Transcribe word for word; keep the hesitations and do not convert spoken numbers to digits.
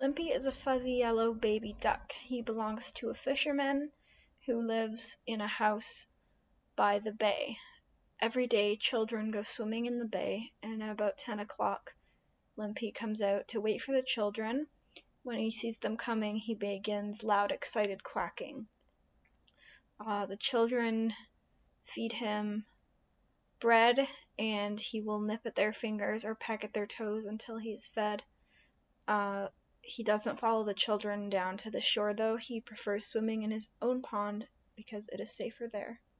Limpy is a fuzzy yellow baby duck. He belongs to a fisherman who lives in a house by the bay. Every day children go swimming in the bay, and at about ten o'clock Limpy comes out to wait for the children. When he sees them coming, he begins loud, excited quacking. Uh, the children feed him bread, and he will nip at their fingers or peck at their toes until he's fed. Uh, he doesn't follow the children down to the shore, though. He prefers swimming in his own pond because it is safer there.